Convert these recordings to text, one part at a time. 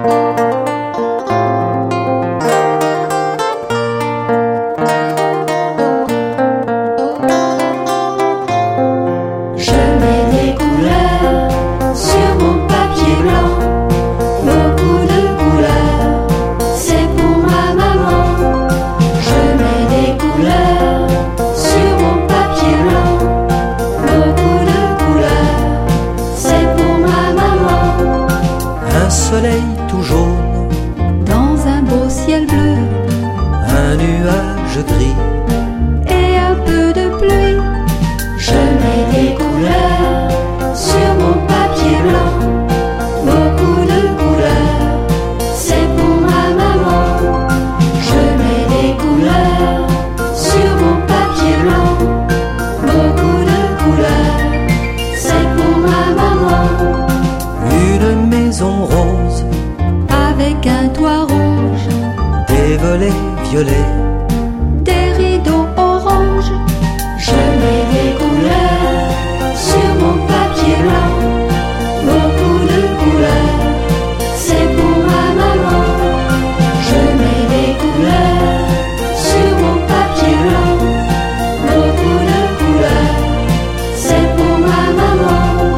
Un soleil tout jaune dans un beau ciel bleu, un nuage gris et un peu de pluie. Je mets des couleurs sur mon papier blanc, beaucoup de couleurs, c'est pour ma maman. Je mets des couleurs sur mon papier blanc, beaucoup de couleurs, c'est pour ma maman. Une maison rose, Avec un toit rouge, des volets violets, des rideaux orange. Je mets des couleurs sur mon papier blanc, beaucoup de couleurs, c'est pour ma maman. Je mets des couleurs sur mon papier blanc, beaucoup de couleurs, c'est pour ma maman.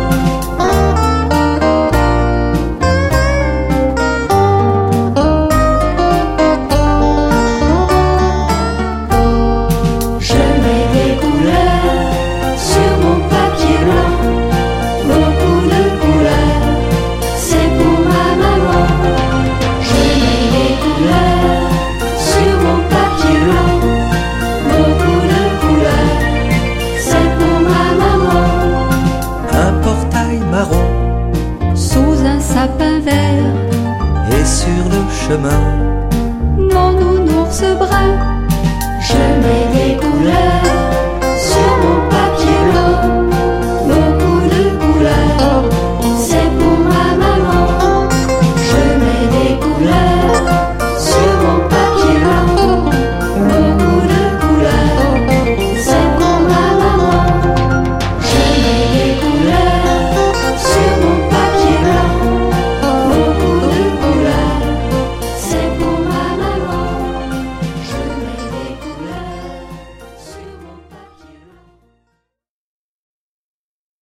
Je mets des couleurs sur mon papier blanc, beaucoup de couleurs, c'est pour ma maman. Je mets des couleurs sur mon papier blanc, beaucoup de couleurs, c'est pour ma maman. un portail marron, Sous un sapin vert, et sur le chemin mon nounours brun. Je mets